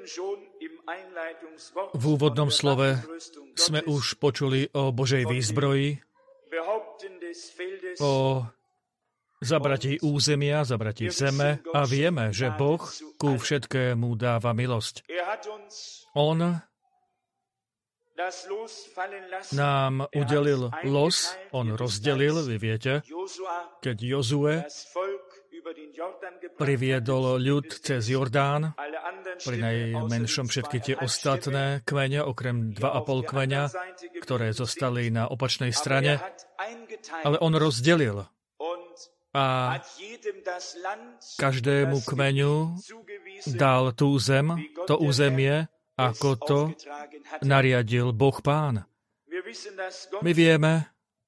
V úvodnom slove sme už počuli o Božej výzbroji, o zabratí územia, zabratí zeme a vieme, že Boh ku všetkému dáva milosť. On nám udelil los, on rozdelil, vy viete, keď Jozue priviedol ľud cez Jordán, pri najmenšom všetky tie ostatné kmeňa, okrem 2,5 kmeňa, ktoré zostali na opačnej strane, ale on rozdelil a každému kmeňu dal tú zem, to územie, ako to nariadil Boh Pán. My vieme,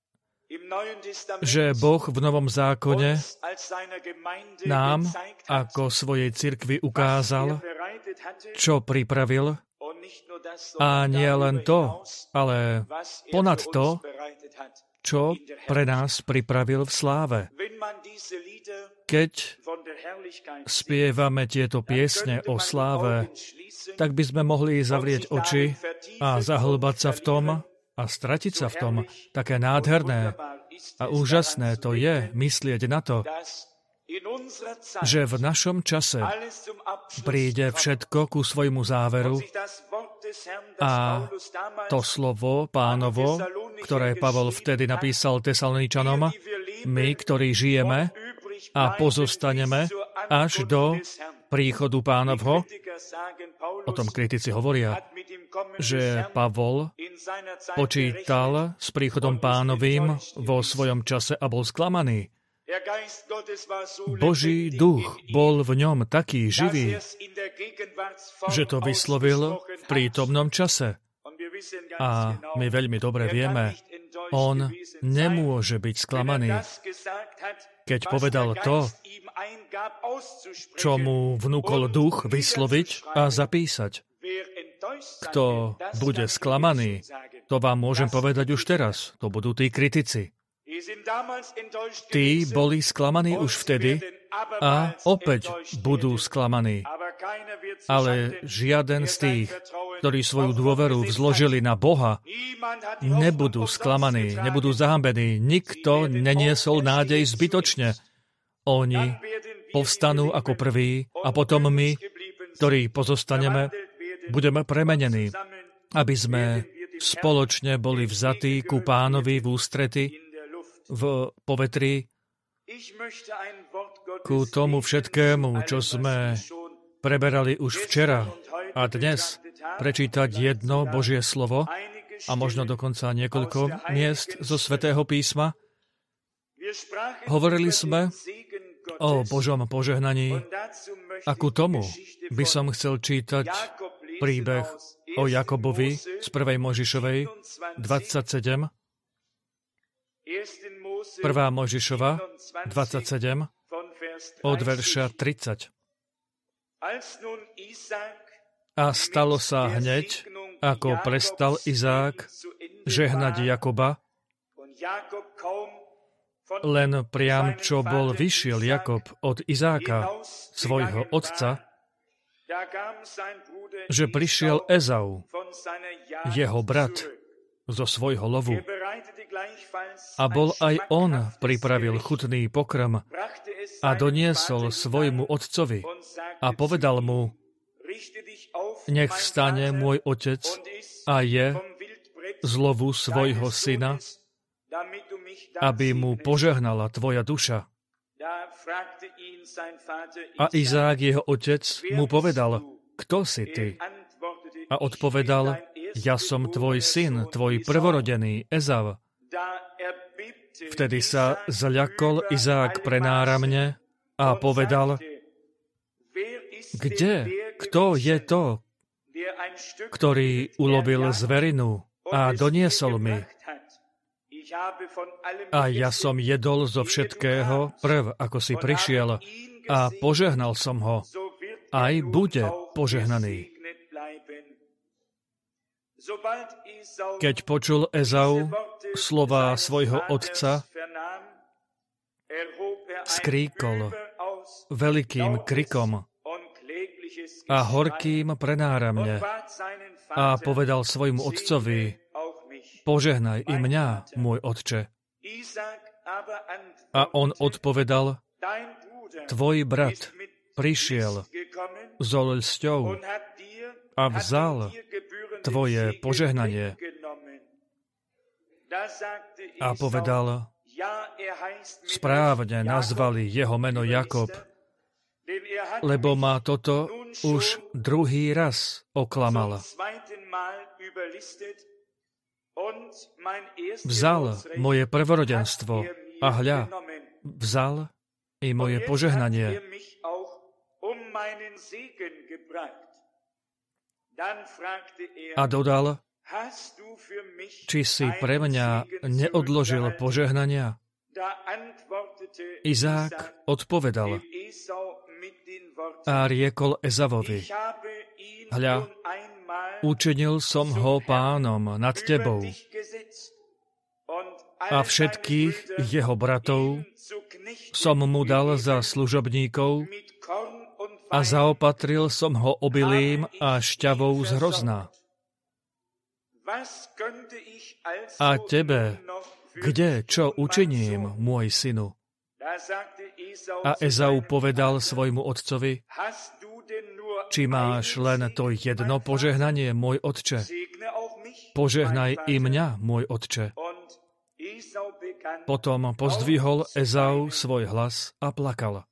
že Boh v Novom zákone nám ako svojej cirkvi ukázal, čo pripravil, a nie len to, ale ponad to, čo pre nás pripravil v sláve. Keď spievame tieto piesne o sláve, tak by sme mohli zavrieť oči a zahlbať sa v tom a stratiť sa v tom. Také nádherné a úžasné to je myslieť na to, že v našom čase príde všetko ku svojmu záveru a to slovo Pánovo, ktoré Pavol vtedy napísal Tesaloničanom, my, ktorí žijeme a pozostaneme až do príchodu Pánovho, o tom kritici hovoria, že Pavol počítal s príchodom Pánovým vo svojom čase a bol sklamaný. Boží duch bol v ňom taký živý, že to vyslovil v prítomnom čase. A my veľmi dobre vieme, on nemôže byť sklamaný. Keď povedal to, čo mu vnúkol duch vysloviť a zapísať. Kto bude sklamaný, to vám môžem povedať už teraz. To budú tí kritici. Tí boli sklamaní už vtedy a opäť budú sklamaní. Ale žiaden z tých, ktorí svoju dôveru vzložili na Boha, nebudú sklamaní, nebudú zahambení. Nikto neniesol nádej zbytočne. Oni povstanú ako prví a potom my, ktorí pozostaneme, budeme premenení, aby sme spoločne boli vzatí ku Pánovi v ústrety, v povetrí, ku tomu všetkému, čo sme preberali už včera a dnes, prečítať jedno Božie slovo a možno dokonca niekoľko miest zo Svätého písma. Hovorili sme o Božom požehnaní a ku tomu by som chcel čítať príbeh o Jakobovi z 1. Mojžišovej 27. 1. Mojžišova 27 od verša 30. A stalo sa hneď, ako prestal Izák žehnať Jakoba, len priam, čo bol vyšiel Jakob od Izáka, svojho otca, že prišiel Ezau, jeho brat, zo svojho lovu. A bol aj on pripravil chutný pokrm a doniesol svojmu otcovi a povedal mu, nech vstane môj otec a je z lovu svojho syna, aby mu požehnala tvoja duša. A Izák, jeho otec, mu povedal, kto si ty? A odpovedal, ja som tvoj syn, tvoj prvorodený, Ezav. Vtedy sa zľakol Izák prenáramne a povedal, kde, kto je to, ktorý ulovil zverinu a doniesol mi? A ja som jedol zo všetkého prv, ako si prišiel, a požehnal som ho. Aj bude požehnaný. Keď počul Ezau slová svojho otca, skríkol veľkým krikom a horkým prenáramne a povedal svojmu otcovi, požehnaj i mňa, môj otče. A on odpovedal, tvoj brat prišiel so ľsťou a vzal tvoje požehnanie. A povedal, správne nazvali jeho meno Jakob, lebo ma toto už druhý raz oklamala. Vzal moje prvorodenstvo a hľa, vzal i moje požehnanie. A dodal, či si pre mňa neodložil požehnania? Izák odpovedal a riekol Ezavovi, hľa, učinil som ho pánom nad tebou a všetkých jeho bratov som mu dal za služobníkov a zaopatril som ho obilím a šťavou z hrozna. A tebe, kde čo učiním, môj synu? A Ezau povedal svojmu otcovi, či máš len to jedno požehnanie, môj otče? Požehnaj i mňa, môj otče. Potom pozdvihol Ezau svoj hlas a plakal.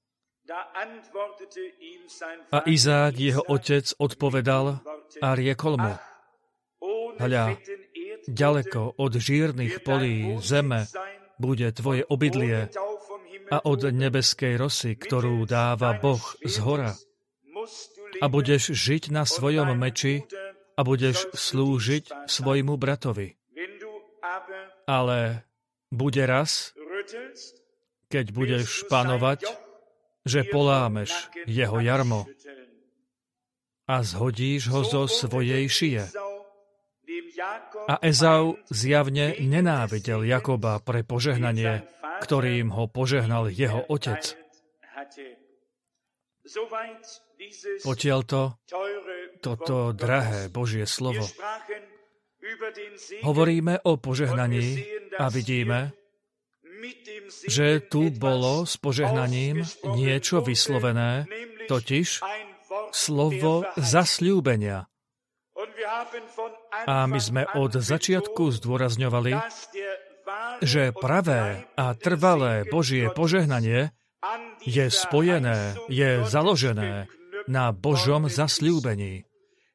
A Izák, jeho otec, odpovedal a riekol mu, hľa, ďaleko od žírnych polí zeme bude tvoje obydlie a od nebeskej rosy, ktorú dáva Boh zhora. A budeš žiť na svojom meči a budeš slúžiť svojmu bratovi. Ale bude raz, keď budeš panovať, že polámeš jeho jarmo a zhodíš ho zo svojej šije. A Ezau zjavne nenávidel Jakoba pre požehnanie, ktorým ho požehnal jeho otec. Potiaľto toto drahé Božie slovo. Hovoríme o požehnaní a vidíme, že tu bolo s požehnaním niečo vyslovené, totiž slovo zasľúbenia. A my sme od začiatku zdôrazňovali, že pravé a trvalé Božie požehnanie je spojené, je založené na Božom zasľúbení.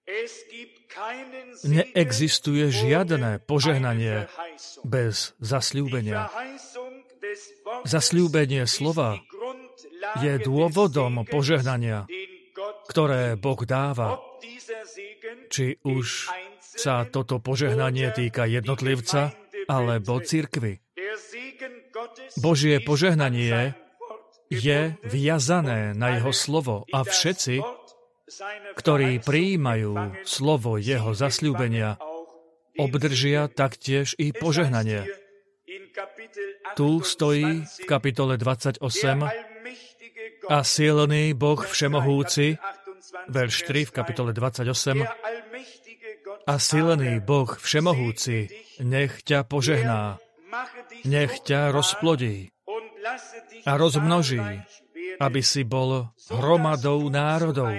Neexistuje žiadne požehnanie bez zasľúbenia. Zasľúbenie slova je dôvodom požehnania, ktoré Boh dáva. Či už sa toto požehnanie týka jednotlivca alebo cirkvi. Božie požehnanie je viazané na jeho slovo a všetci, ktorí prijímajú slovo jeho zasľúbenia, obdržia taktiež i požehnanie. Tu stojí v kapitole 28 a silný Boh všemohúci, verš 3 v kapitole 28, a silný Boh všemohúci nech ťa požehná, nech ťa rozplodí a rozmnoží, aby si bol hromadou národov.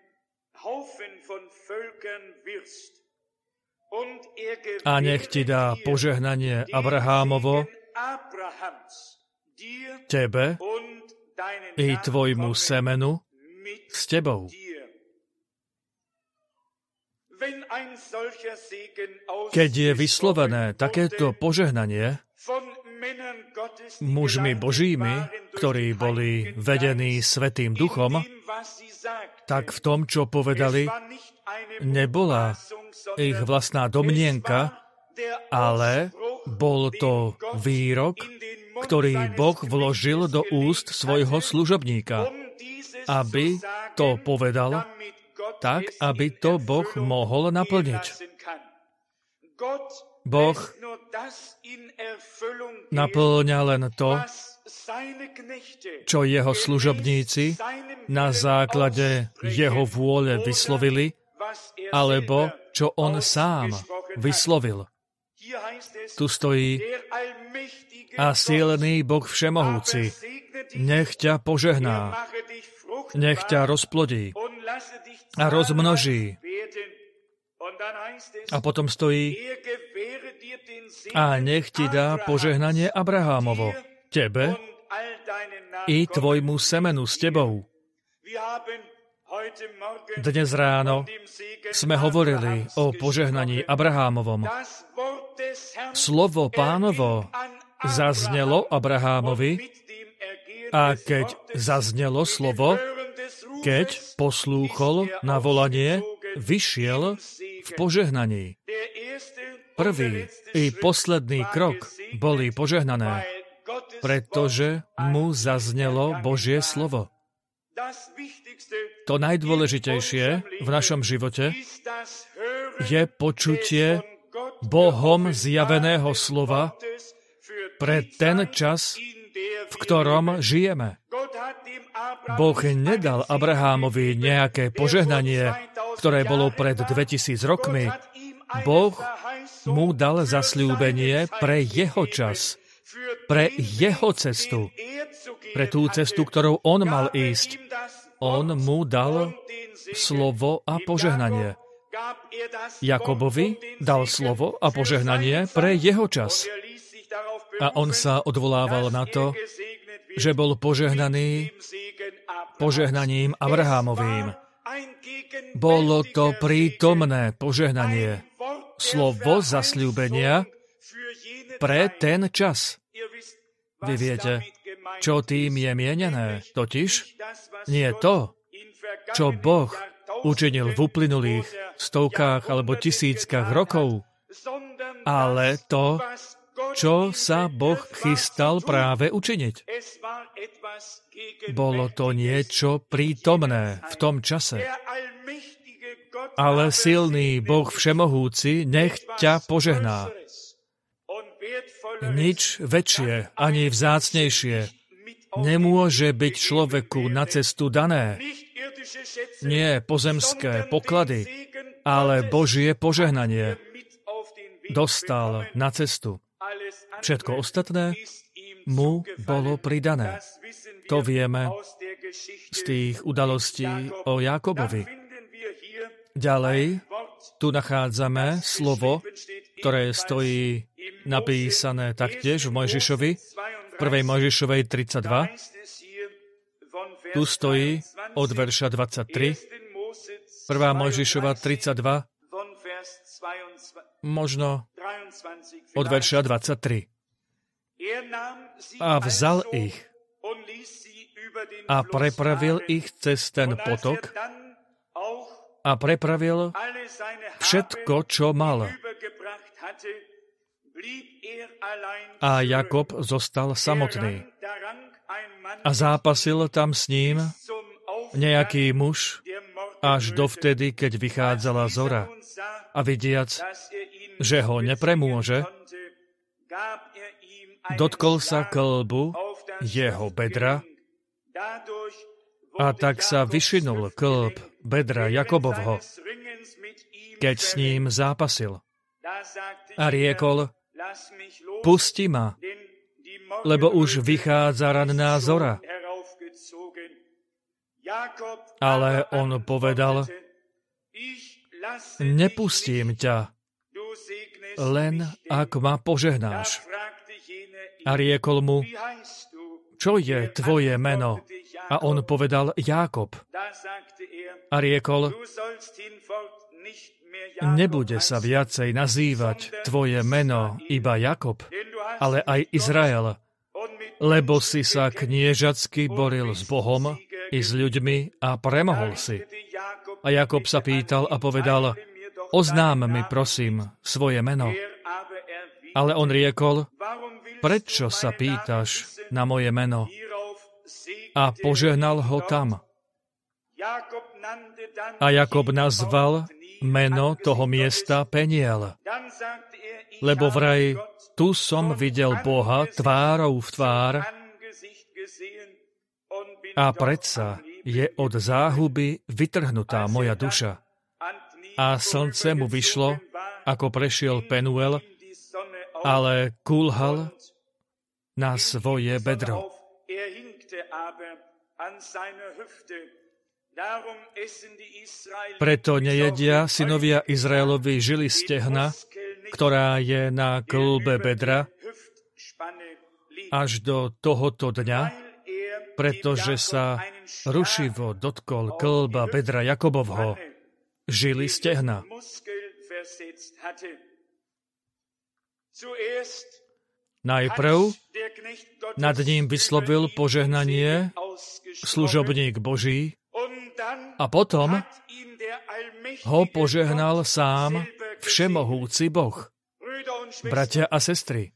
A nech ti dá požehnanie Abrahámovo, tebe i tvojmu semenu s tebou. Keď je vyslovené takéto požehnanie mužmi Božími, ktorí boli vedení Svätým Duchom, tak v tom, čo povedali, nebola ich vlastná domnienka, ale bol to výrok, ktorý Boh vložil do úst svojho služobníka, aby to povedal tak, aby to Boh mohol naplniť. Boh naplňa len to, čo jeho služobníci na základe jeho vôle vyslovili, alebo čo on sám vyslovil. Tu stojí: a silný Boh všemohúci, nech ťa požehná, nech ťa rozplodí a rozmnoží. A potom stojí: a nech ti dá požehnanie Abrahámovo, tebe i tvojmu semenu s tebou. Dnes ráno sme hovorili o požehnaní Abrahámovom. Slovo Pánovo zaznelo Abrahámovi, a keď zaznelo slovo, keď poslúchol na volanie, vyšiel v požehnaní. Prvý i posledný krok boli požehnané, pretože mu zaznelo Božie slovo. To najdôležitejšie v našom živote je počutie Bohom zjaveného slova pre ten čas, v ktorom žijeme. Boh nedal Abrahámovi nejaké požehnanie, ktoré bolo pred 2000 rokmi. Boh mu dal zasľúbenie pre jeho čas, pre jeho cestu, pre tú cestu, ktorou on mal ísť. On mu dal slovo a požehnanie. Jakobovi dal slovo a požehnanie pre jeho čas. A on sa odvolával na to, že bol požehnaný požehnaním Abrahámovým. Bolo to prítomné požehnanie, slovo zasľúbenia pre ten čas. Vy viete, čo tým je mienené, totiž nie to, čo Boh učinil v uplynulých stovkách alebo tisíckach rokov, ale to, čo sa Boh chystal práve učiniť. Bolo to niečo prítomné v tom čase. Ale silný Boh všemohúci, nech ťa požehná. Nič väčšie ani vzácnejšie nemôže byť človeku na cestu dané. Nie pozemské poklady, ale Božie požehnanie dostal na cestu. Všetko ostatné mu bolo pridané. To vieme z tých udalostí o Jákobovi. Ďalej tu nachádzame slovo, ktoré stojí napísané taktiež v Mojžišovi, v 1. Mojžišovej 32. Tu stojí od verša 23. 1. Mojžišova 32, možno od verša 23. A vzal ich a prepravil ich cez ten potok a prepravil všetko, čo mal. A Jakob zostal samotný. A zápasil tam s ním nejaký muž až dovtedy, keď vychádzala zora. A vidiac, že ho nepremôže, dotkol sa kĺbu jeho bedra a tak sa vyšinul kĺb bedra Jakobovho, keď s ním zápasil. A riekol: pusti ma, lebo už vychádza ranná zora. Ale on povedal: nepustím ťa, len ak ma požehnáš. A riekol mu: čo je tvoje meno? A on povedal: Jákob. A riekol: nebude sa viacej nazývať tvoje meno iba Jakob, ale aj Izrael, lebo si sa kniežatsky boril s Bohom i s ľuďmi a premohol si. A Jakob sa pýtal a povedal: oznám mi prosím svoje meno. Ale on riekol: prečo sa pýtaš na moje meno? A požehnal ho tam. A Jakob nazval meno toho miesta Peniel, lebo vraj tu som videl Boha tvárou v tvár A predsa je od záhuby vytrhnutá moja duša. A slnce mu vyšlo, ako prešiel Penuel, ale kulhal na svoje bedro. Preto nejedia synovia Izraelovi žily stehna, ktorá je na kĺbe bedra, až do tohoto dňa, pretože sa rušivo dotkol kĺba bedra Jakobovho, žily stehna. Najprv nad ním vyslovil požehnanie služobník Boží a potom ho požehnal sám všemohúci Boh. Bratia a sestry,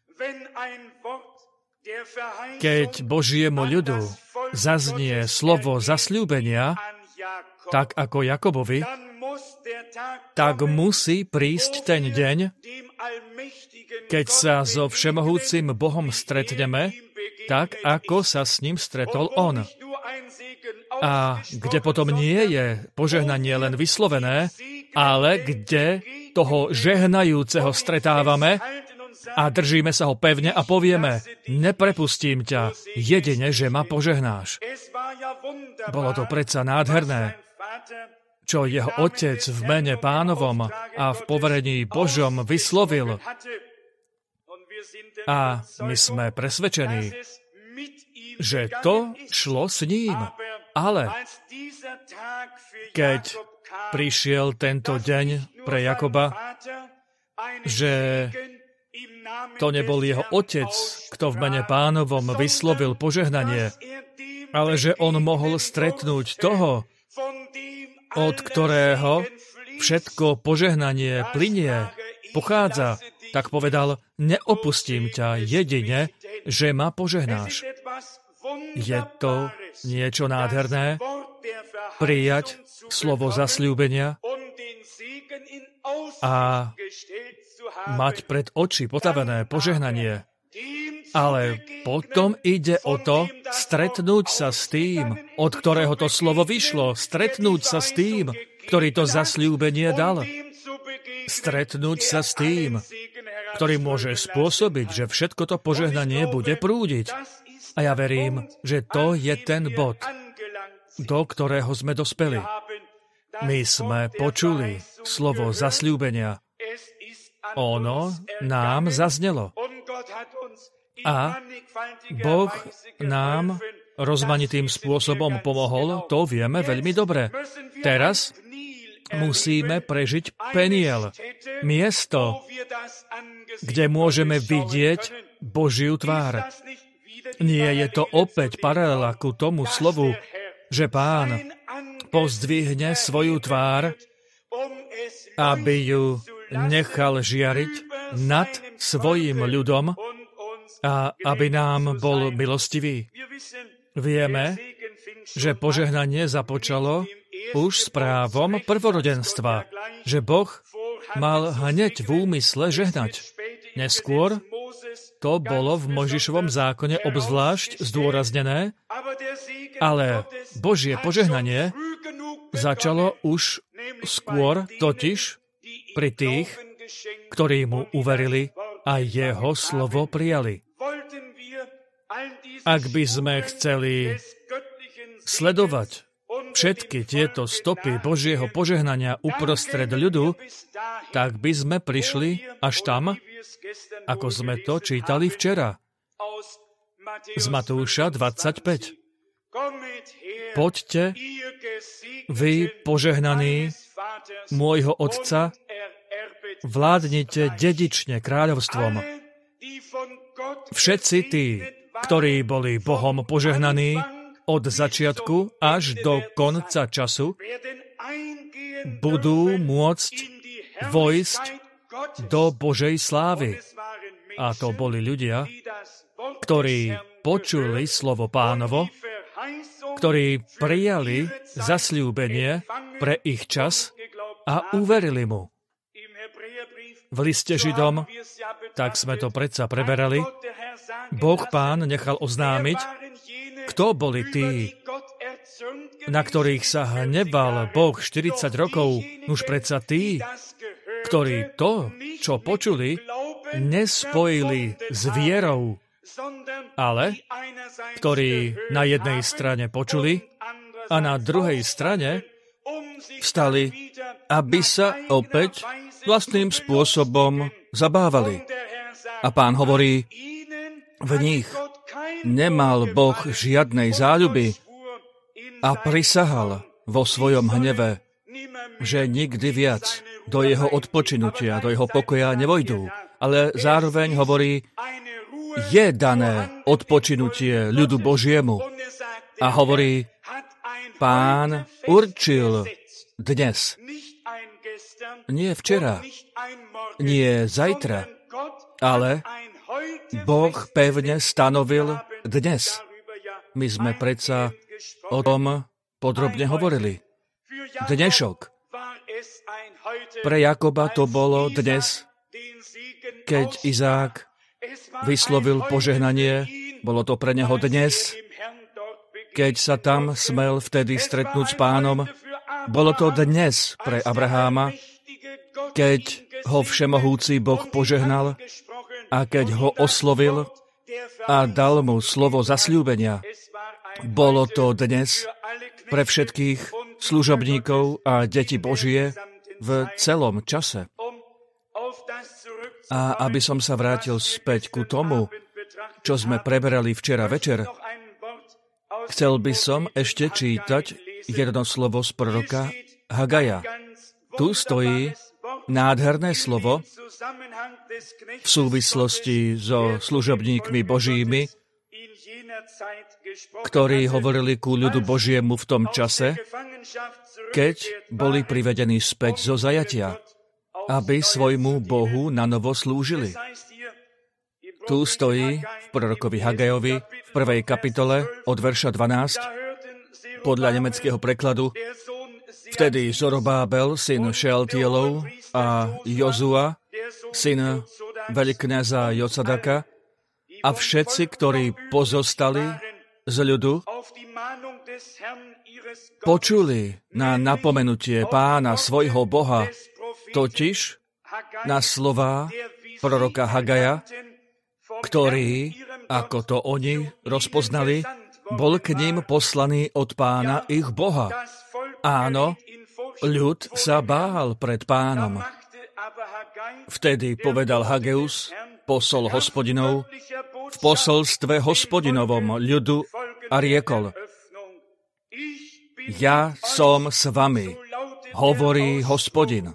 keď Božiemu ľudu zaznie slovo zasľúbenia, tak ako Jakobovi, tak musí prísť ten deň, keď sa so všemohúcim Bohom stretneme, tak ako sa s ním stretol on. A kde potom nie je požehnanie len vyslovené, ale kde toho žehnajúceho stretávame a držíme sa ho pevne a povieme, neprepustím ťa, jedine, že ma požehnáš. Bolo to predsa nádherné, čo jeho otec v mene Pánovom a v poverení Božom vyslovil. A my sme presvedčení, že to šlo s ním. Ale keď prišiel tento deň pre Jakoba, že to nebol jeho otec, kto v mene Pánovom vyslovil požehnanie, ale že on mohol stretnúť toho, od ktorého všetko požehnanie plynie, pochádza, tak povedal, neopustím ťa jedine, že ma požehnáš. Je to niečo nádherné prijať slovo zasľúbenia a mať pred oči potavené požehnanie. Ale potom ide o to stretnúť sa s tým, od ktorého to slovo vyšlo, stretnúť sa s tým, ktorý to zasľúbenie dal. Stretnúť sa s tým, ktorý môže spôsobiť, že všetko to požehnanie bude prúdiť. A ja verím, že to je ten bod, do ktorého sme dospeli. My sme počuli slovo zasľúbenia. Ono nám zaznelo. A Boh nám rozmanitým spôsobom pomohol, to vieme veľmi dobre. Teraz musíme prežiť Peniel, miesto, kde môžeme vidieť Božiu tvár. Nie je to opäť paralela ku tomu slovu, že Pán pozdvihne svoju tvár, aby ju nechal žiariť nad svojim ľudom a aby nám bol milostivý. Vieme, že požehnanie započalo už s právom prvorodenstva, že Boh mal hneď v úmysle žehnať. Neskôr to bolo v Mojžišovom zákone obzvlášť zdôraznené, ale Božie požehnanie začalo už skôr, totiž pri tých, ktorí mu uverili a jeho slovo prijali. Ak by sme chceli sledovať všetky tieto stopy Božieho požehnania uprostred ľudu, tak by sme prišli až tam, ako sme to čítali včera. Z Matúša 25. Poďte, vy požehnaní môjho Otca, vládnite dedične kráľovstvom. Všetci tí, ktorí boli Bohom požehnaní od začiatku až do konca času, budú môcť vojsť do Božej slávy. A to boli ľudia, ktorí počuli slovo Pánovo, ktorí prijali zasľúbenie pre ich čas a uverili mu. V liste Židom, tak sme to predsa preberali, Boh Pán nechal oznámiť, kto boli tí, na ktorých sa hneval Boh 40 rokov, už predsa tí, ktorí to, čo počuli, nespojili s vierou, ale ktorí na jednej strane počuli a na druhej strane vstali, aby sa opäť vlastným spôsobom zabávali. A Pán hovorí, v nich nemal Boh žiadnej záľuby a prisahal vo svojom hneve, že nikdy viac do jeho odpočinutia, do jeho pokoja nevojdú. Ale zároveň hovorí, je dané odpočinutie ľudu Božiemu. A hovorí, Pán určil dnes, nie včera, nie zajtra, ale Boh pevne stanovil dnes. My sme predsa o tom podrobne hovorili. Dnešok. Pre Jakoba to bolo dnes, keď Izák vyslovil požehnanie, bolo to pre neho dnes, keď sa tam smel vtedy stretnúť s Pánom, bolo to dnes pre Abraháma, keď ho všemohúci Boh požehnal a keď ho oslovil a dal mu slovo zasľúbenia. Bolo to dnes pre všetkých služobníkov a deti Božie v celom čase. A aby som sa vrátil späť ku tomu, čo sme preberali včera večer, chcel by som ešte čítať jedno slovo z proroka Hagaja. Tu stojí nádherné slovo v súvislosti so služobníkmi Božími, ktorí hovorili ku ľudu Božiemu v tom čase, keď boli privedení späť zo zajatia, aby svojmu Bohu nanovo slúžili. Tu stojí v prorokovi Hagajovi v 1. kapitole od verša 12 podľa nemeckého prekladu: Vtedy Zorobábel, syn Šealtielov, a Jozua, syn veľkňaza Jocadaka, a všetci, ktorí pozostali z ľudu, počuli na napomenutie Pána svojho Boha, totiž na slová proroka Hagaja, ktorý, ako to oni rozpoznali, bol k ním poslaný od Pána ich Boha. Áno, ľud sa bál pred Pánom. Vtedy povedal Hageus, posol Hospodinov, v posolstve Hospodinovom ľudu a riekol: Ja som s vami, hovorí Hospodin.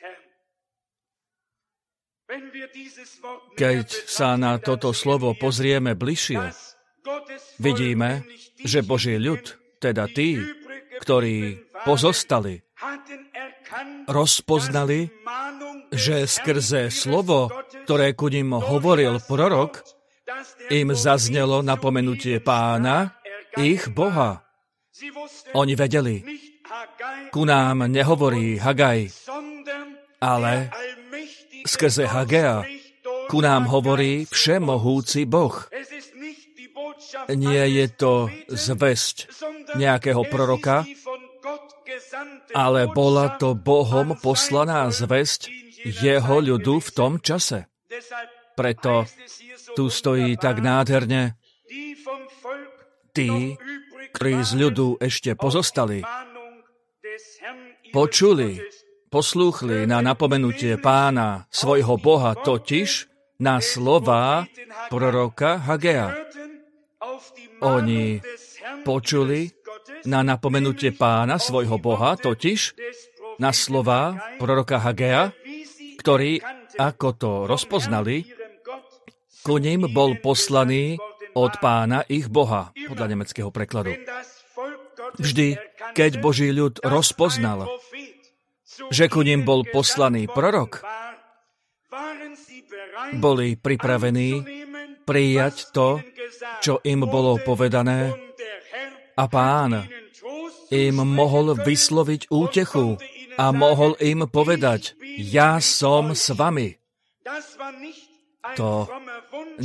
Keď sa na toto slovo pozrieme bližšie, vidíme, že Boží ľud, teda tí, ktorí pozostali, rozpoznali, že skrze slovo, ktoré ku ním hovoril prorok, im zaznelo napomenutie Pána, ich Boha. Oni vedeli, ku nám nehovorí Hagaj, ale skrze Hagea ku nám hovorí všemohúci Boh. Nie je to zvesť nejakého proroka, ale bola to Bohom poslaná zvesť jeho ľudu v tom čase. Preto tu stojí tak nádherne: tí, ktorí z ľudu ešte pozostali, počuli, poslúchli na napomenutie Pána svojho Boha, totiž na slová proroka Hagea. Oni počuli na napomenutie Pána svojho Boha, totiž na slová proroka Hagea, ktorý, ako to rozpoznali, ku ním bol poslaný od Pána ich Boha, podľa nemeckého prekladu. Vždy, keď Boží ľud rozpoznal, že ku ním bol poslaný prorok, boli pripravení prijať to, čo im bolo povedané, a Pán im mohol vysloviť útechu a mohol im povedať: Ja som s vami. To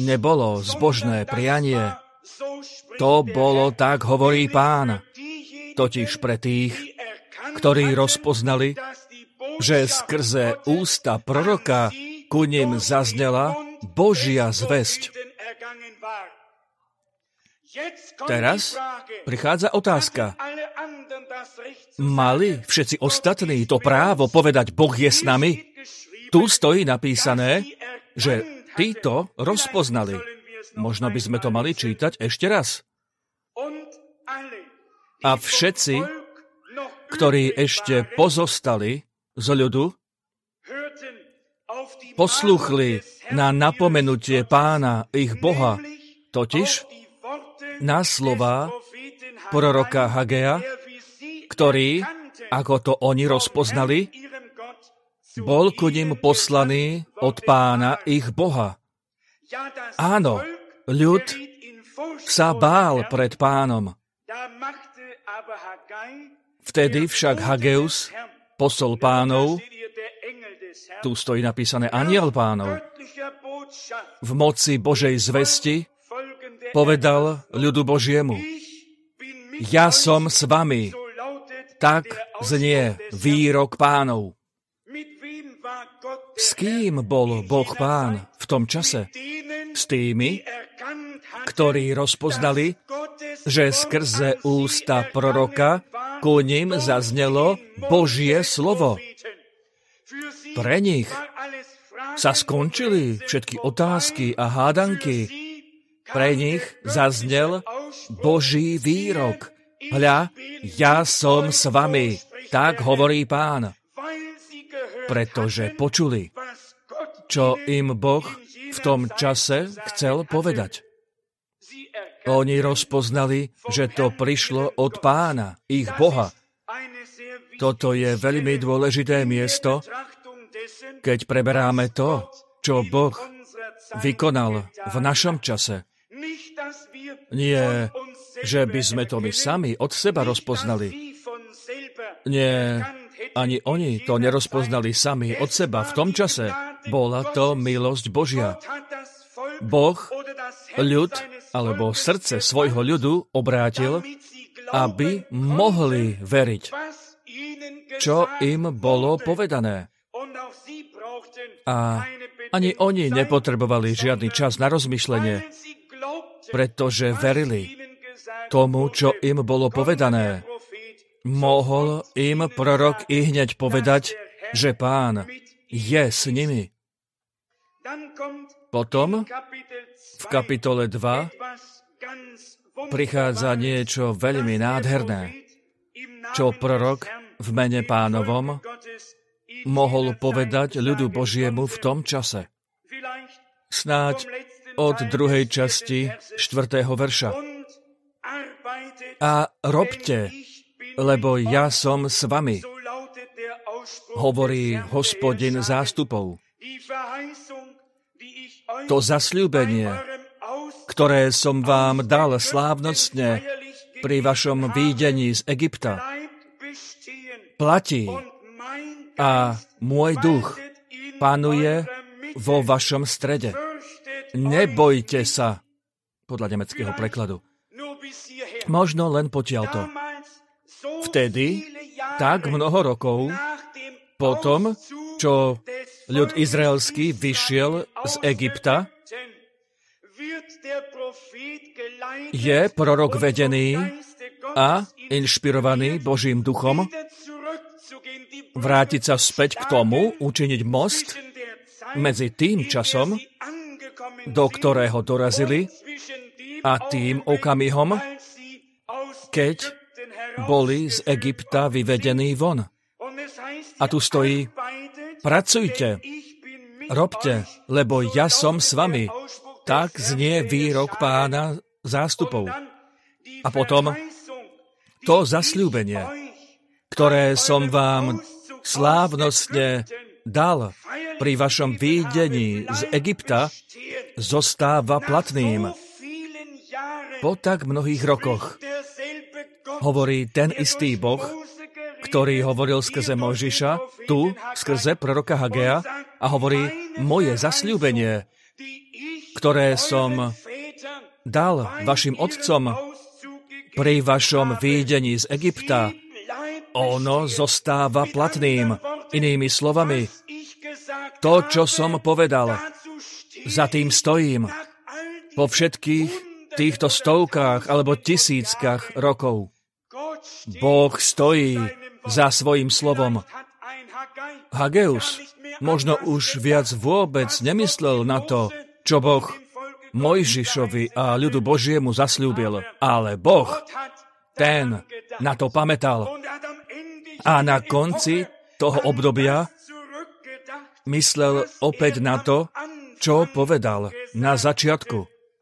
nebolo zbožné prianie. To bolo: tak hovorí Pán. totiž pre tých, ktorí rozpoznali, že skrze ústa proroka ku nim zaznela Božia zvesť. Teraz prichádza otázka. Mali všetci ostatní to právo povedať Boh je s nami? Tu stojí napísané, že títo rozpoznali. Možno by sme to mali čítať ešte raz. A všetci, ktorí ešte pozostali z ľudu, poslúchli na napomenutie Pána, ich Boha, totiž na slová proroka Hagea, ktorý, ako to oni rozpoznali, bol ku nim poslaný od Pána, ich Boha. Áno, ľud sa bál pred Pánom. Vtedy však Hageus, posol Pánov, tu stojí napísané anjel Pánov, v moci Božej zvesti povedal ľudu Božiemu: Ja som s vami. Tak znie výrok Pánov. S kým bol Boh Pán v tom čase? S tými, ktorí rozpoznali, že skrze ústa proroka ku nim zaznelo Božie slovo. Pre nich sa skončili všetky otázky a hádanky. Pre nich zaznel Boží výrok. Hľa, ja som s vami, tak hovorí Pán. Pretože počuli, čo im Boh v tom čase chcel povedať. Oni rozpoznali, že to prišlo od Pána, ich Boha. Toto je veľmi dôležité miesto, keď preberáme to, čo Boh vykonal v našom čase. Nie, že by sme to my sami od seba rozpoznali. Nie, ani oni to nerozpoznali sami od seba v tom čase. Bola to milosť Božia. Boh ľud alebo srdce svojho ľudu obrátil, aby mohli veriť, čo im bolo povedané. A ani oni nepotrebovali žiadny čas na rozmýšlenie, pretože verili tomu, čo im bolo povedané. Mohol im prorok i hneď povedať, že Pán je s nimi. Potom v kapitole 2 prichádza niečo veľmi nádherné, čo prorok v mene Pánovom mohol povedať ľudu Božiemu v tom čase. Snáď od 2. časti 4. verša. A robte, lebo ja som s vami, hovorí Hospodin zástupov. To zasľúbenie, ktoré som vám dal slávnostne pri vašom výjdení z Egypta, platí a môj duch panuje vo vašom strede. Nebojte sa, podľa nemeckého prekladu. Možno len potiaľto. Vtedy, tak mnoho rokov, potom, čo ľud izraelský vyšiel z Egypta, je prorok vedený a inšpirovaný Božím duchom vrátiť sa späť k tomu, učiniť most medzi tým časom, do ktorého dorazili, a tým okamihom, keď boli z Egypta vyvedení von. A tu stojí: pracujte, robte, lebo ja som s vami. Tak znie výrok Pána zástupov. A potom to zasľúbenie, ktoré som vám slávnostne dal pri vašom výjdení z Egypta, zostáva platným. Po tak mnohých rokoch hovorí ten istý Boh, ktorý hovoril skrze Mojžiša, tu skrze proroka Hagea, a hovorí: moje zasľúbenie, ktoré som dal vašim otcom pri vašom výjdení z Egypta, ono zostáva platným. Inými slovami, to, čo som povedal, za tým stojím. Po všetkých týchto stovkách alebo tisíckach rokov. Boh stojí za svojím slovom. Hageus možno už viac vôbec nemyslel na to, čo Boh Mojžišovi a ľudu Božiemu zasľúbil, ale Boh, ten na to pamätal. A na konci toho obdobia myslel opäť na to, čo povedal na začiatku.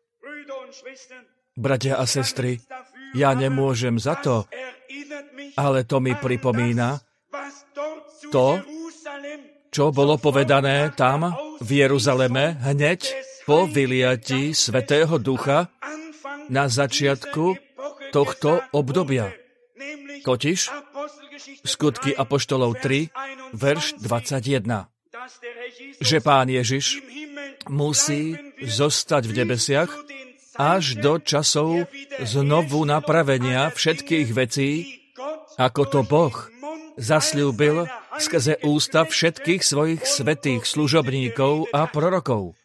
Bratia a sestry, ja nemôžem za to, ale to mi pripomína to, čo bolo povedané tam v Jeruzaleme hneď po vyliatí Svätého Ducha na začiatku tohto obdobia. Totiž Skutky apoštolov 3, verš 21. Že Pán Ježiš musí zostať v nebesiach až do časov znovu napravenia všetkých vecí, ako to Boh zasľúbil skrze ústa všetkých svojich svätých služobníkov a prorokov.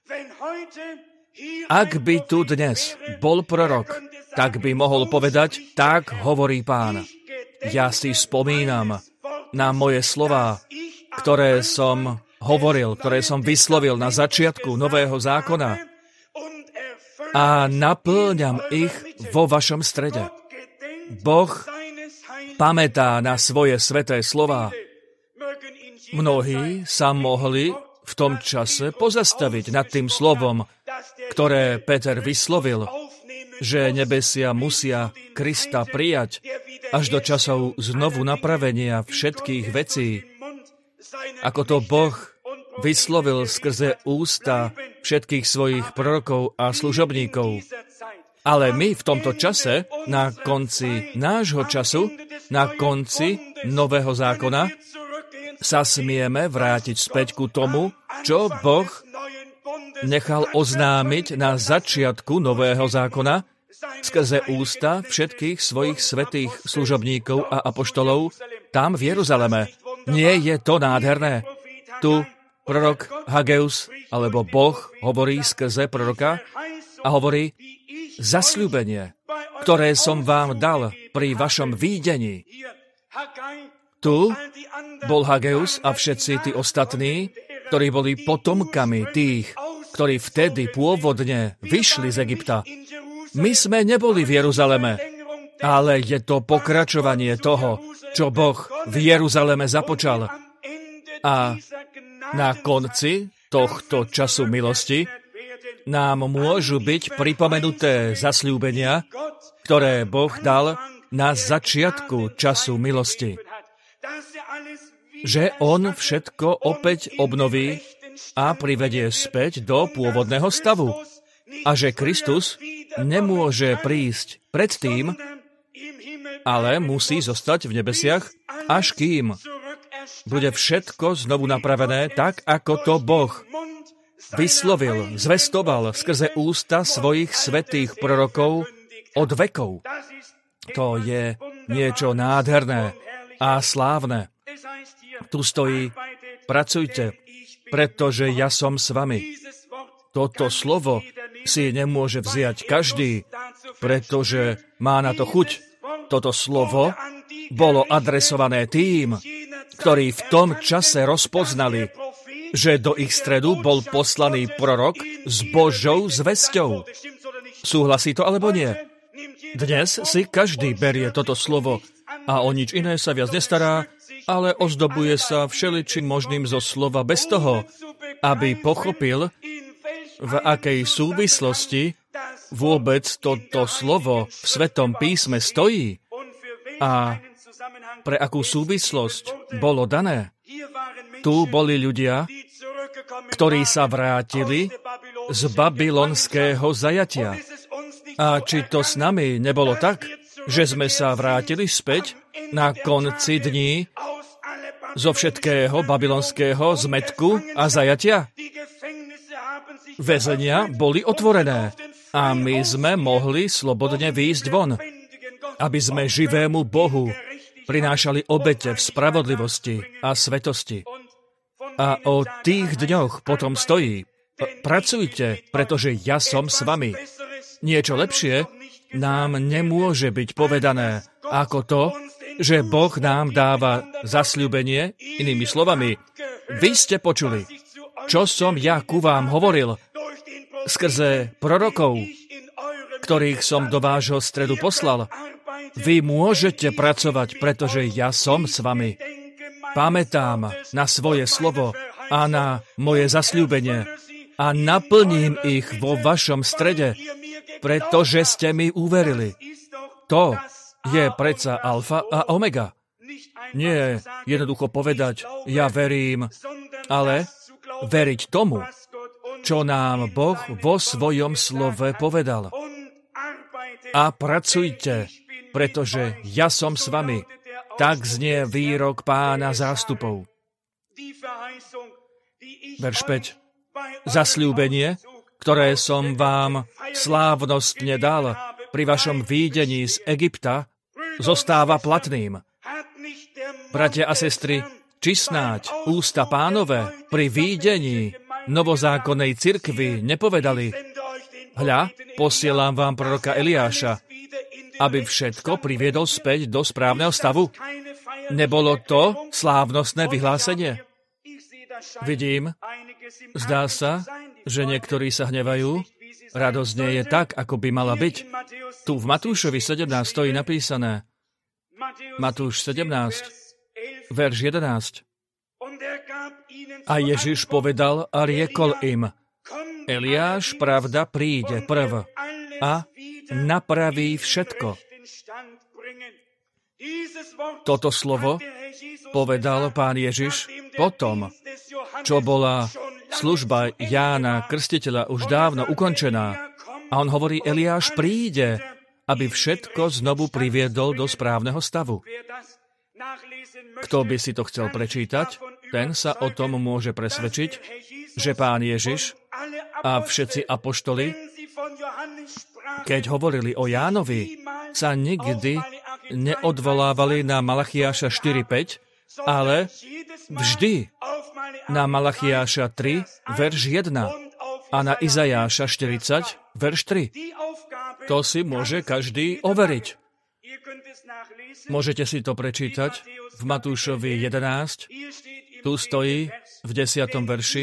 Ak by tu dnes bol prorok, tak by mohol povedať, tak hovorí Pán. Ja si spomínam na moje slová, ktoré som hovoril, ktoré som vyslovil na začiatku Nového zákona a naplňam ich vo vašom strede. Boh pamätá na svoje sväté slová. Mnohí sa mohli v tom čase pozastaviť nad tým slovom, ktoré Peter vyslovil, že nebesia musia Krista prijať až do časov znovu napravenia všetkých vecí, ako to Boh vyslovil skrze ústa všetkých svojich prorokov a služobníkov. Ale my v tomto čase, na konci nášho času, na konci Nového zákona, sa smieme vrátiť späť ku tomu, čo Boh nechal oznámiť na začiatku Nového zákona skrze ústa všetkých svojich svätých služobníkov a apoštolov tam v Jeruzaleme. Nie je to nádherné? Tu prorok Hageus, alebo Boh hovorí skrze proroka a hovorí zasľúbenie, ktoré som vám dal pri vašom výjdení. Tu bol Hageus a všetci tí ostatní, ktorí boli potomkami tých, ktorí vtedy pôvodne vyšli z Egypta. My sme neboli v Jeruzaleme, ale je to pokračovanie toho, čo Boh v Jeruzaleme započal. A na konci tohto času milosti nám môžu byť pripomenuté zasľúbenia, ktoré Boh dal na začiatku času milosti. Že On všetko opäť obnoví a privedie späť do pôvodného stavu. A že Kristus nemôže prísť predtým, ale musí zostať v nebesiach, až kým bude všetko znovu napravené tak, ako to Boh vyslovil, zvestoval skrze ústa svojich svätých prorokov od vekov. To je niečo nádherné a slávne. Tu stojí, pracujte, pretože ja som s vami. Toto slovo si nemôže vziať každý, pretože má na to chuť. Toto slovo bolo adresované tým, ktorí v tom čase rozpoznali, že do ich stredu bol poslaný prorok s Božou zvesťou. Súhlasí to alebo nie? Dnes si každý berie toto slovo a o nič iné sa viac nestará, ale ozdobuje sa všeličím možným zo slova bez toho, aby pochopil, v akej súvislosti vôbec toto slovo v Svetom písme stojí a pre akú súvislosť bolo dané. Tu boli ľudia, ktorí sa vrátili z babylonského zajatia. A či to s nami nebolo tak, že sme sa vrátili späť na konci dní zo všetkého babylonského zmätku a zajatia? Väzenia boli otvorené a my sme mohli slobodne výjsť von. aby sme živému Bohu prinášali obete v spravodlivosti a svetosti. A o tých dňoch potom stojí: pracujte, pretože ja som s vami. Niečo lepšie nám nemôže byť povedané ako to, že Boh nám dáva zasľúbenie, inými slovami: vy ste počuli, čo som ja ku vám hovoril skrze prorokov, ktorých som do vášho stredu poslal. Vy môžete pracovať, pretože ja som s vami. Pamätám na svoje slovo a na moje zasľúbenie a naplním ich vo vašom strede, pretože ste mi uverili. To je predsa alfa a omega. Nie jednoducho povedať: ja verím, ale veriť tomu, čo nám Boh vo svojom slove povedal. A pracujte, pretože ja som s vami. Tak znie výrok Pána zástupov. Verš 5. Zasľúbenie, ktoré som vám slávnostne dal pri vašom výjdení z Egypta, zostáva platným. Bratia a sestry, či snáď ústa Pánove pri výjdení novozákonnej cirkvi nepovedali: hľa, posielam vám proroka Eliáša, aby všetko priviedol späť do správneho stavu? Nebolo to slávnostné vyhlásenie? Vidím, zdá sa, že niektorí sa hnevajú. Radosť nie je tak, ako by mala byť. Tu v Matúšovi 17 stojí napísané. Matúš 17, verš 11. A Ježiš povedal a riekol im: Eliáš, pravda, príde prv a napraví všetko. Toto slovo povedal Pán Ježiš potom, čo bola služba Jána Krstiteľa už dávno ukončená. A on hovorí: Eliáš príde, aby všetko znovu priviedol do správneho stavu. Kto by si to chcel prečítať, ten sa o tom môže presvedčiť, že Pán Ježiš a všetci apoštoli, keď hovorili o Jánovi, sa nikdy neodvolávali na Malachiáša 4.5, ale vždy na Malachiáša 3, verš 1 a na Izajáša 40, verš 3. To si môže každý overiť. Môžete si to prečítať v Matúšovi 11. Tu stojí v 10. verši: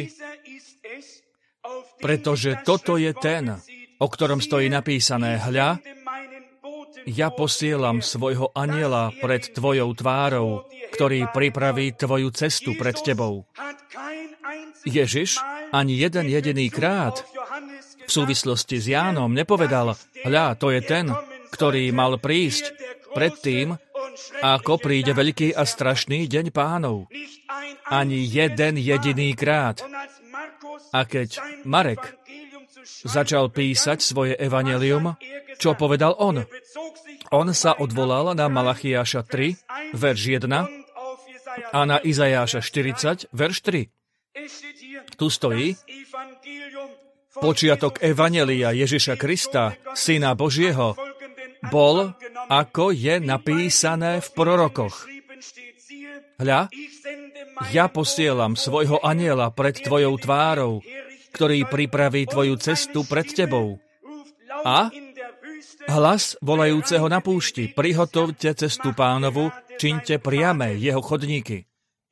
pretože toto je ten, o ktorom stojí napísané: hľa, ja posielam svojho anjela pred tvojou tvárou, ktorý pripraví tvoju cestu pred tebou. Ježiš ani jeden jediný krát v súvislosti s Jánom nepovedal: hľa, to je ten, ktorý mal prísť predtým, ako príde veľký a strašný deň Pánov. Ani jeden jediný krát. A keď Marek začal písať svoje evanjelium, čo povedal on? On sa odvolal na Malachiáša 3, verš 1 a na Izajáša 40, verš 3. Tu stojí: počiatok evanjelia Ježiša Krista, Syna Božieho, bol, ako je napísané v prorokoch. Hľa, ja posielam svojho anjela pred tvojou tvárou, ktorý pripraví tvoju cestu pred tebou. A hlas volajúceho na púšti: prihotovte cestu Pánovu, čiňte priame jeho chodníky.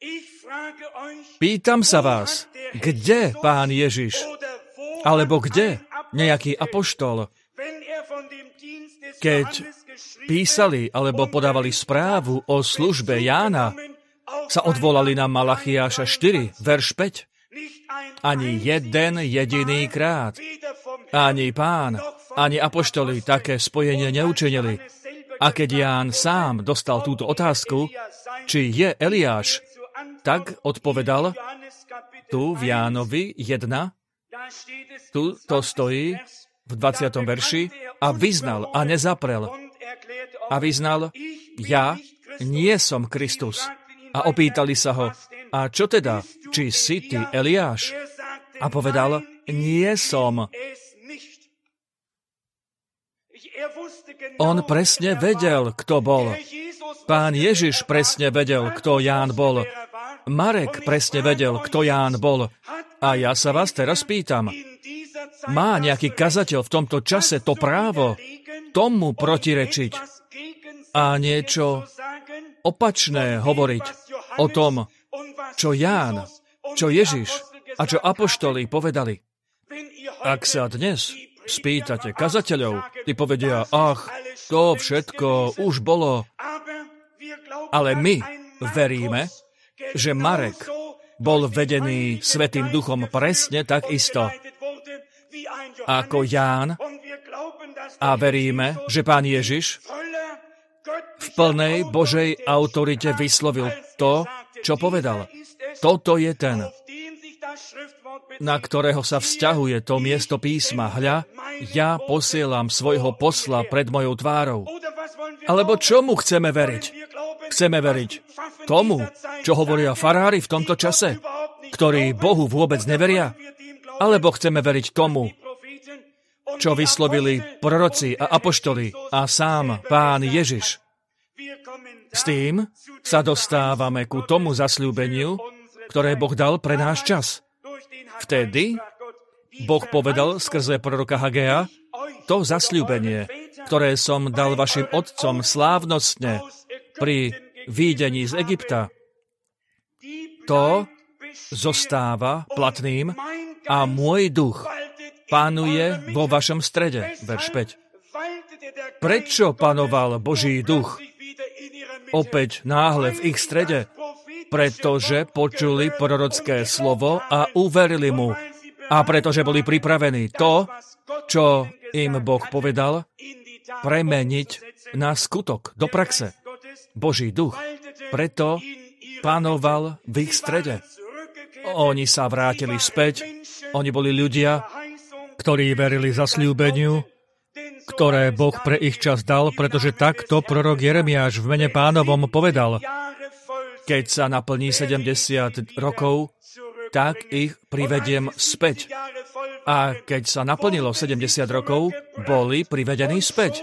Pýtam sa vás, kde Pán Ježiš? Alebo kde nejaký apoštol, keď písali alebo podávali správu o službe Jána, sa odvolali na Malachiáša 4, verš 5? Ani jeden jediný krát. Ani Pán, ani apoštoli také spojenie neučinili. A keď Ján sám dostal túto otázku, či je Eliáš, tak odpovedal tu v Jánovi 1, tu to stojí v 20. verši, a vyznal a nezaprel. A vyznal: ja nie som Kristus. A opýtali sa ho: a čo teda, či si ty Eliáš? A povedal: nie som. On presne vedel, kto bol. Pán Ježiš presne vedel, kto Ján bol. Marek presne vedel, kto Ján bol. A ja sa vás teraz pýtam, má nejaký kazateľ v tomto čase to právo tomu protirečiť a niečo opačné hovoriť o tom, čo Ján, čo Ježiš a čo apoštoli povedali? Ak sa dnes spýtate kazateľov, tí povedia, to všetko už bolo. Ale my veríme, že Marek bol vedený Svätým Duchom presne tak isto ako Ján a veríme, že Pán Ježiš v plnej Božej autorite vyslovil to, čo povedal. Toto je ten, na ktorého sa vzťahuje to miesto písma. Hľa, ja posielam svojho posla pred mojou tvárou. Alebo čomu chceme veriť? Chceme veriť tomu, čo hovoria farári v tomto čase, ktorí Bohu vôbec neveria? Alebo chceme veriť tomu, čo vyslovili proroci a apoštoli a sám Pán Ježiš? S tým sa dostávame ku tomu zasľúbeniu, ktoré Boh dal pre náš čas. Vtedy Boh povedal skrze proroka Hagea, to zasľúbenie, ktoré som dal vašim otcom slávnostne pri výjdení z Egypta, to zostáva platným a môj duch panuje vo vašom strede. Verš 5. Prečo panoval Boží duch opäť náhle v ich strede? Pretože počuli prorocké slovo a uverili mu. A pretože boli pripravení to, čo im Boh povedal, premeniť na skutok, do praxe. Boží duch preto panoval v ich strede. Oni sa vrátili späť, oni boli ľudia, ktorí verili zasľúbeniu, ktoré Boh pre ich čas dal, pretože takto prorok Jeremiáš v mene Pánovom povedal, keď sa naplní 70 rokov, tak ich privediem späť. A keď sa naplnilo 70 rokov, boli privedení späť.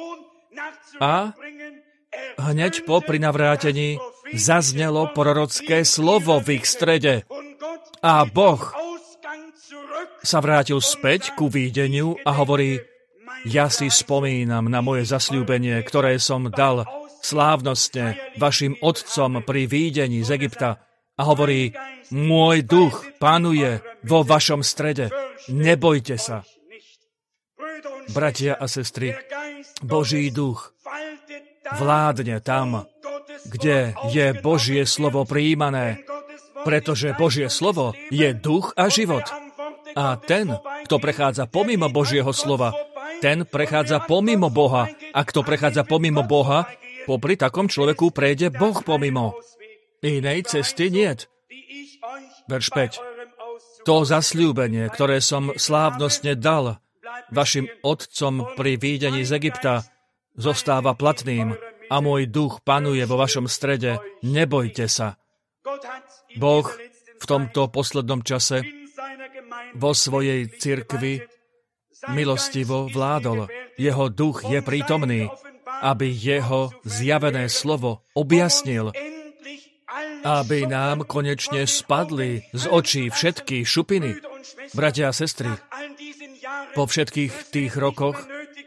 A hneď po prinavrátení zaznelo prorocké slovo v ich strede. A Boh sa vrátil späť ku videniu a hovorí, ja si spomínam na moje zasľúbenie, ktoré som dal slávnostne vašim otcom pri výjdení z Egypta. A hovorí, môj duch panuje vo vašom strede. Nebojte sa. Bratia a sestry, Boží duch vládne tam, kde je Božie slovo prijímané, pretože Božie slovo je duch a život. A ten, kto prechádza pomimo Božieho slova, ten prechádza pomimo Boha. A kto prechádza pomimo Boha, popri takom človeku prejde Boh pomimo. Inej cesty niet. Verš 5. To zasľúbenie, ktoré som slávnostne dal vašim otcom pri výjdení z Egypta, zostáva platným a môj duch panuje vo vašom strede. Nebojte sa. Boh v tomto poslednom čase vo svojej cirkvi milostivo vládol. Jeho duch je prítomný, aby jeho zjavené slovo objasnil, aby nám konečne spadli z očí všetky šupiny. Bratia a sestry, po všetkých tých rokoch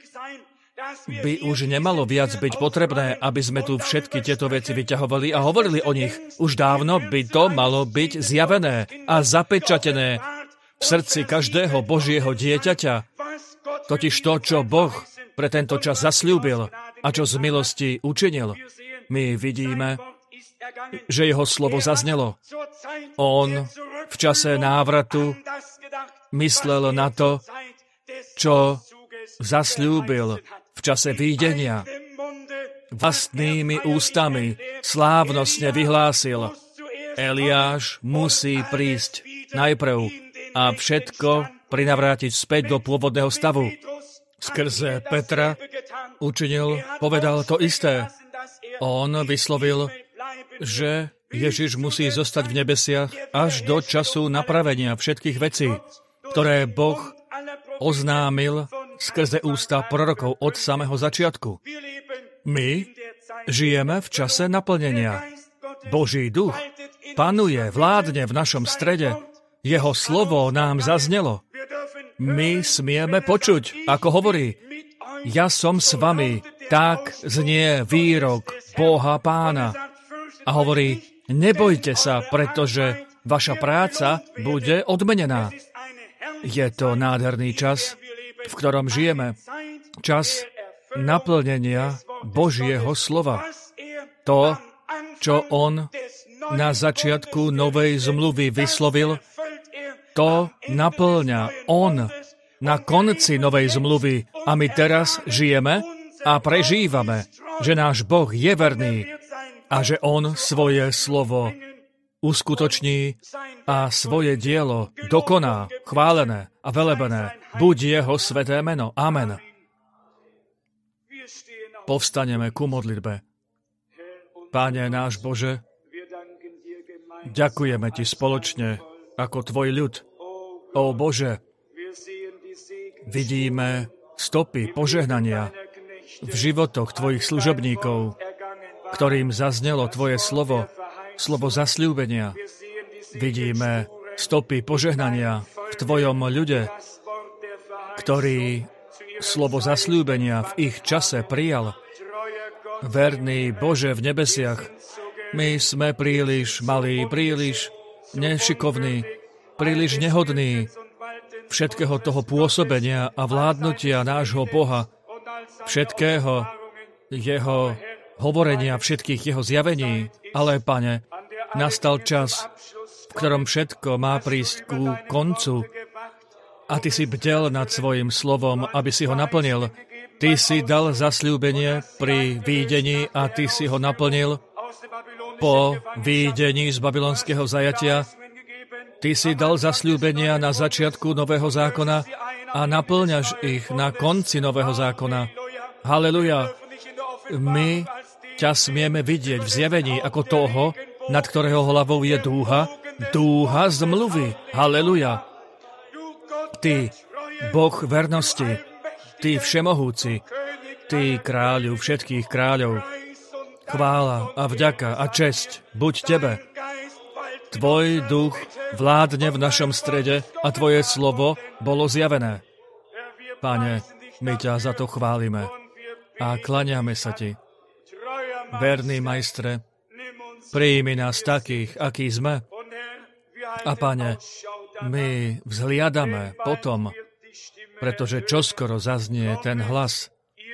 by už nemalo viac byť potrebné, aby sme tu všetky tieto veci vyťahovali a hovorili o nich. Už dávno by to malo byť zjavené a zapečatené v srdci každého Božieho dieťaťa. Totiž to, čo Boh pre tento čas zasľúbil a čo z milosti učinil, my vidíme, že jeho slovo zaznelo. On v čase návratu myslel na to, čo zasľúbil v čase výjdenia. Vlastnými ústami slávnostne vyhlásil, Eliáš musí prísť najprv a všetko prinavrátiť späť do pôvodného stavu. Skrze Petra povedal to isté. On vyslovil, že Ježiš musí zostať v nebesiach až do času napravenia všetkých vecí, ktoré Boh oznámil skrze ústa prorokov od samého začiatku. My žijeme v čase naplnenia. Boží duch panuje, vládne v našom strede. Jeho slovo nám zaznelo. My smieme počuť, ako hovorí: ja som s vami. Tak znie výrok Boha Pána. A hovorí: nebojte sa, pretože vaša práca bude odmenená. Je to nádherný čas, v ktorom žijeme. Čas naplnenia Božieho slova. To, čo on na začiatku novej zmluvy vyslovil, to naplňa on na konci novej zmluvy. A my teraz žijeme a prežívame, že náš Boh je verný a že on svoje slovo uskutoční a svoje dielo dokoná, chválené a velebené. Buď jeho sväté meno. Amen. Povstaneme ku modlitbe. Páne náš Bože, ďakujeme Ti spoločne ako Tvoj ľud. Ó Bože, vidíme stopy požehnania v životoch Tvojich služobníkov, ktorým zaznelo Tvoje slovo, slovo zasľúbenia. Vidíme stopy požehnania v Tvojom ľude, ktorý slovo zasľúbenia v ich čase prijal. Verný Bože v nebesiach, my sme príliš malí, príliš nešikovní, príliš nehodní všetkého toho pôsobenia a vládnutia nášho Boha, všetkého jeho hovorenia, všetkých jeho zjavení. Ale, Pane, nastal čas, v ktorom všetko má prísť ku koncu a Ty si bdel nad svojim slovom, aby si ho naplnil. Ty si dal zasľúbenie pri výjdení a Ty si ho naplnil po výjdení z babylonského zajatia. Ty si dal zasľúbenia na začiatku Nového zákona a naplňaš ich na konci Nového zákona. Haleluja. My ťa smieme vidieť v zjavení ako toho, nad ktorého hlavou je dúha zmluvy. Haleluja. Ty, Boh vernosti, Ty všemohúci, Ty kráľu všetkých kráľov. Chvála a vďaka a česť buď Tebe. Tvoj duch vládne v našom strede a Tvoje slovo bolo zjavené. Pane, my ťa za to chválime a kláňame sa Ti. Verný majstre, prijími nás takých, akí sme. A Pane, my vzhliadame potom, pretože čoskoro zaznie ten hlas.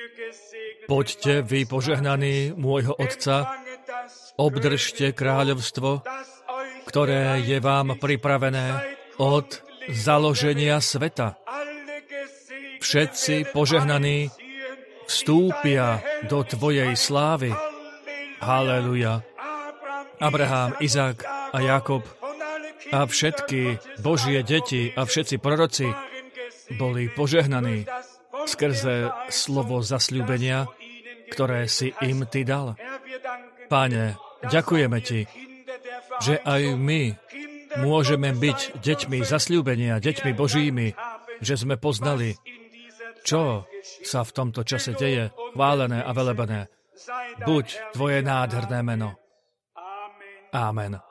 Poďte, vy požehnaní môjho Otca, obdržte kráľovstvo, ktoré je vám pripravené od založenia sveta. Všetci požehnaní vstúpia do Tvojej slávy. Haleluja. Abraham, Izák a Jakob a všetky Božie deti a všetci proroci boli požehnaní skrze slovo zasľúbenia, ktoré si im Ty dal. Páne, ďakujeme Ti, že aj my môžeme byť deťmi zasľúbenia, deťmi Božími, že sme poznali, čo sa v tomto čase deje, chválené a velebené. Buď Tvoje nádherné meno. Amen.